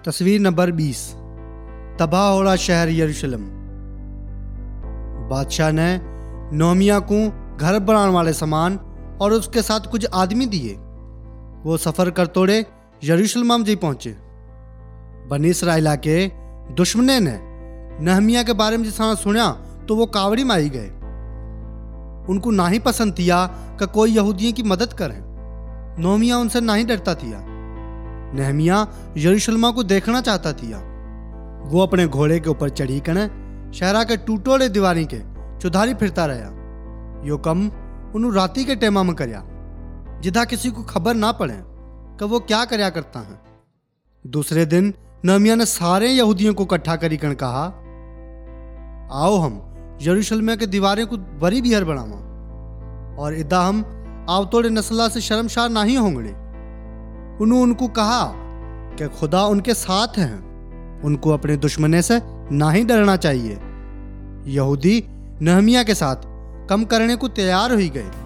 तस्वीर नंबर 20। तबाह हो रहा शहर यरूशलेम। बादशाह ने नहमिया को घर बनाने वाले सामान और उसके साथ कुछ आदमी दिए। वो सफर कर तोड़े यरूशलेम जी पहुंचे। बनी इसराइला के दुश्मने ने नहमिया के बारे में जिस सुना तो वो कावड़ी मारी गए। उनको ना ही पसंद थिया कि कोई यहूदियों की मदद करे। नहमिया उनसे ना ही डरता थिया। नहमिया यरूशलेम को देखना चाहता थिया। वो अपने घोड़े के ऊपर चढ़ी कर शहरा के टूटोड़े दीवारी के चौधारी फिरता रहा। यो कम उन्होंने राती के टेमा में करया, जिधा किसी को खबर ना पड़े कि वो क्या करया करता है। दूसरे दिन नहमिया ने सारे यहूदियों को इकट्ठा करी कर कहा, आओ हम यरूशलेम के दीवारें को बड़ी बिहर बनावा और इदा हम आवतोड़े नस्ला से शर्मशार नहीं होंगे। उन्होंने उनको कहा कि खुदा उनके साथ हैं, उनको अपने दुश्मने से ना ही डरना चाहिए। यहूदी नहमिया के साथ कम करने को तैयार हो गए।